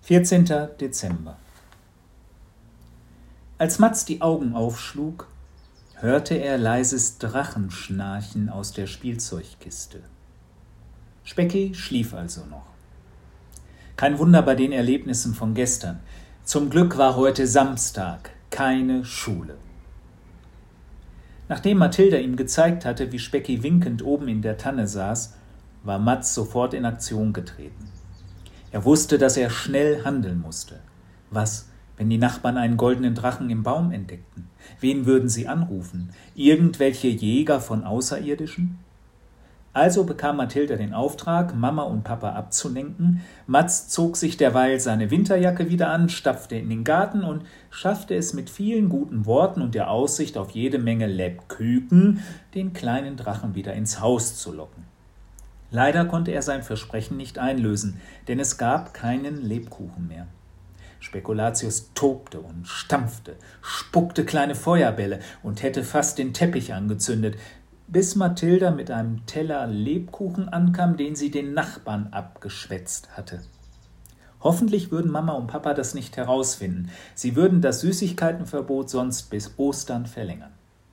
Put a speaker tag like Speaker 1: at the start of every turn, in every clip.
Speaker 1: 14. Dezember. Als Matz die Augen aufschlug, hörte er leises Drachenschnarchen aus der Spielzeugkiste. Specki schlief also noch. Kein Wunder bei den Erlebnissen von gestern. Zum Glück war heute Samstag, keine Schule. Nachdem Mathilda ihm gezeigt hatte, wie Specki winkend oben in der Tanne saß, war Matz sofort in Aktion getreten. Er wusste, dass er schnell handeln musste. Was, wenn die Nachbarn einen goldenen Drachen im Baum entdeckten? Wen würden sie anrufen? Irgendwelche Jäger von Außerirdischen? Also bekam Mathilda den Auftrag, Mama und Papa abzulenken. Matz zog sich derweil seine Winterjacke wieder an, stapfte in den Garten und schaffte es mit vielen guten Worten und der Aussicht auf jede Menge Lebküken, den kleinen Drachen wieder ins Haus zu locken. Leider konnte er sein Versprechen nicht einlösen, denn es gab keinen Lebkuchen mehr. Spekulatius tobte und stampfte, spuckte kleine Feuerbälle und hätte fast den Teppich angezündet, bis Mathilda mit einem Teller Lebkuchen ankam, den sie den Nachbarn abgeschwätzt hatte. Hoffentlich würden Mama und Papa das nicht herausfinden. Sie würden das Süßigkeitenverbot sonst bis Ostern verlängern.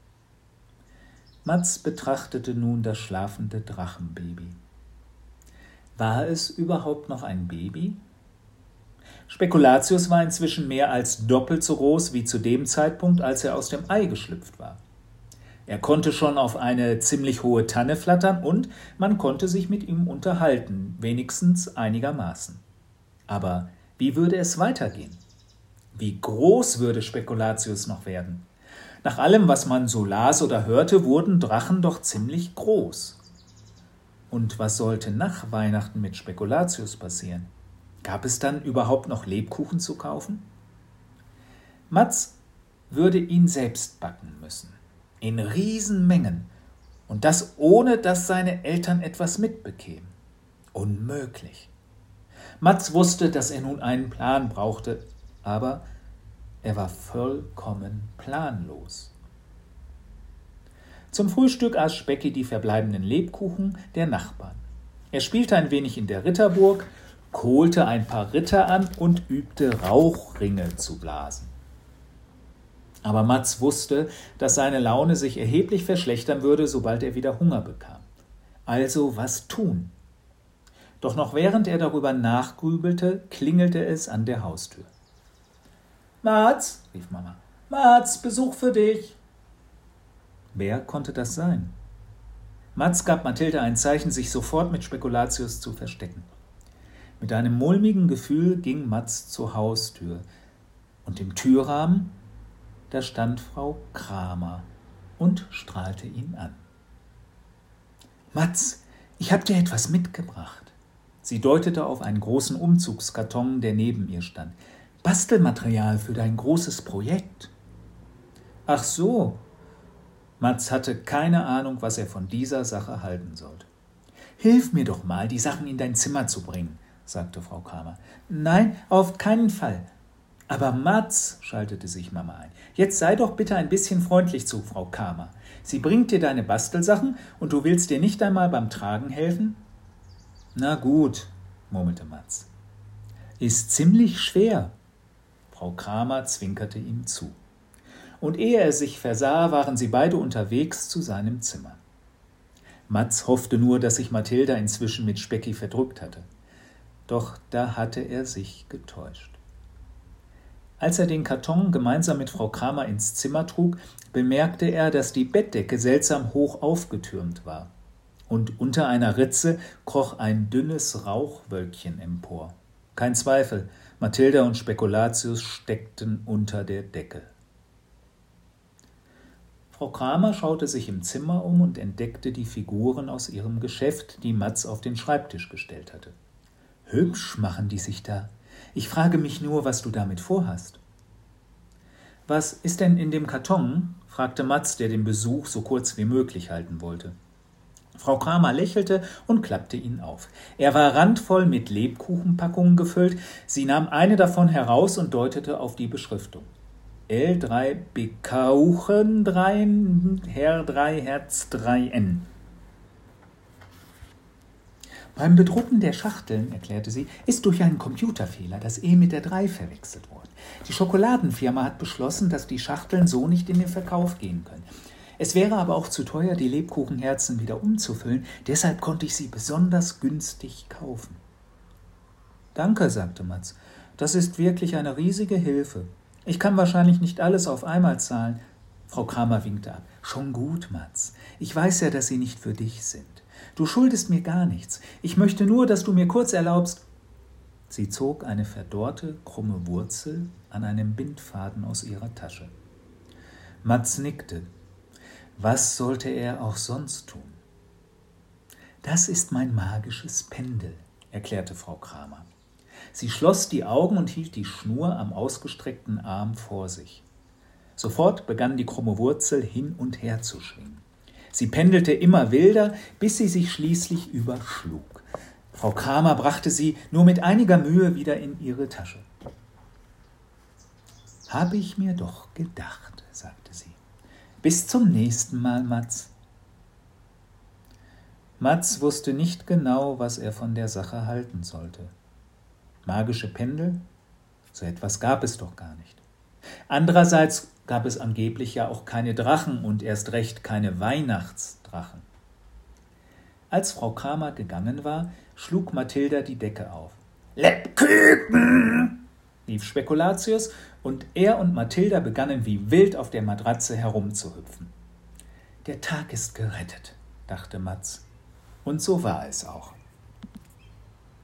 Speaker 1: Matz betrachtete nun das schlafende Drachenbaby. War es überhaupt noch ein Baby? Spekulatius war inzwischen mehr als doppelt so groß wie zu dem Zeitpunkt, als er aus dem Ei geschlüpft war. Er konnte schon auf eine ziemlich hohe Tanne flattern und man konnte sich mit ihm unterhalten, wenigstens einigermaßen. Aber wie würde es weitergehen? Wie groß würde Spekulatius noch werden? Nach allem, was man so las oder hörte, wurden Drachen doch ziemlich groß. Und was sollte nach Weihnachten mit Spekulatius passieren? Gab es dann überhaupt noch Lebkuchen zu kaufen? Matz würde ihn selbst backen müssen. In Riesenmengen. Und das ohne, dass seine Eltern etwas mitbekämen. Unmöglich. Matz wusste, dass er nun einen Plan brauchte, aber er war vollkommen planlos. Zum Frühstück aß Specki die verbleibenden Lebkuchen der Nachbarn. Er spielte ein wenig in der Ritterburg, kohlte ein paar Ritter an und übte Rauchringe zu blasen. Aber Matz wusste, dass seine Laune sich erheblich verschlechtern würde, sobald er wieder Hunger bekam. Also was tun? Doch noch während er darüber nachgrübelte, klingelte es an der Haustür. »Matz«, rief Mama, »Matz, Besuch für dich!« Wer konnte das sein? Matz gab Mathilda ein Zeichen, sich sofort mit Spekulatius zu verstecken. Mit einem mulmigen Gefühl ging Matz zur Haustür. Und im Türrahmen, da stand Frau Kramer und strahlte ihn an. »Matz, ich habe dir etwas mitgebracht.« Sie deutete auf einen großen Umzugskarton, der neben ihr stand. »Bastelmaterial für dein großes Projekt.« »Ach so.« Matz hatte keine Ahnung, was er von dieser Sache halten sollte. »Hilf mir doch mal, die Sachen in dein Zimmer zu bringen«, sagte Frau Kramer. »Nein, auf keinen Fall.« »Aber Matz«, schaltete sich Mama ein, »jetzt sei doch bitte ein bisschen freundlich zu Frau Kramer. Sie bringt dir deine Bastelsachen und du willst dir nicht einmal beim Tragen helfen?« »Na gut«, murmelte Matz. »Ist ziemlich schwer.« Frau Kramer zwinkerte ihm zu. Und ehe er sich versah, waren sie beide unterwegs zu seinem Zimmer. Matz hoffte nur, dass sich Mathilda inzwischen mit Specki verdrückt hatte. Doch da hatte er sich getäuscht. Als er den Karton gemeinsam mit Frau Kramer ins Zimmer trug, bemerkte er, dass die Bettdecke seltsam hoch aufgetürmt war. Und unter einer Ritze kroch ein dünnes Rauchwölkchen empor. Kein Zweifel, Mathilda und Spekulatius steckten unter der Decke. Frau Kramer schaute sich im Zimmer um und entdeckte die Figuren aus ihrem Geschäft, die Matz auf den Schreibtisch gestellt hatte. »Hübsch machen die sich da. Ich frage mich nur, was du damit vorhast.« »Was ist denn in dem Karton?« fragte Matz, der den Besuch so kurz wie möglich halten wollte. Frau Kramer lächelte und klappte ihn auf. Er war randvoll mit Lebkuchenpackungen gefüllt. Sie nahm eine davon heraus und deutete auf die Beschriftung. L3 Bekauchen 3 Herr 3 Herz 3 N. Beim Bedrucken der Schachteln, erklärte sie, ist durch einen Computerfehler das E mit der 3 verwechselt worden. Die Schokoladenfirma hat beschlossen, dass die Schachteln so nicht in den Verkauf gehen können. Es wäre aber auch zu teuer, die Lebkuchenherzen wieder umzufüllen, deshalb konnte ich sie besonders günstig kaufen. »Danke«, sagte Matz, »das ist wirklich eine riesige Hilfe. Ich kann wahrscheinlich nicht alles auf einmal zahlen.« Frau Kramer winkte ab. »Schon gut, Matz. Ich weiß ja, dass sie nicht für dich sind. Du schuldest mir gar nichts. Ich möchte nur, dass du mir kurz erlaubst.« Sie zog eine verdorrte, krumme Wurzel an einem Bindfaden aus ihrer Tasche. Matz nickte. Was sollte er auch sonst tun? »Das ist mein magisches Pendel«, erklärte Frau Kramer. Sie schloss die Augen und hielt die Schnur am ausgestreckten Arm vor sich. Sofort begann die krumme Wurzel hin und her zu schwingen. Sie pendelte immer wilder, bis sie sich schließlich überschlug. Frau Kramer brachte sie nur mit einiger Mühe wieder in ihre Tasche. »Habe ich mir doch gedacht«, sagte sie. »Bis zum nächsten Mal, Matz.« Matz wusste nicht genau, was er von der Sache halten sollte. Magische Pendel? So etwas gab es doch gar nicht. Andererseits gab es angeblich ja auch keine Drachen und erst recht keine Weihnachtsdrachen. Als Frau Kramer gegangen war, schlug Mathilda die Decke auf. »Lebkuchen«, rief Spekulatius, und er und Mathilda begannen wie wild auf der Matratze herumzuhüpfen. »Der Tag ist gerettet«, dachte Matz. Und so war es auch.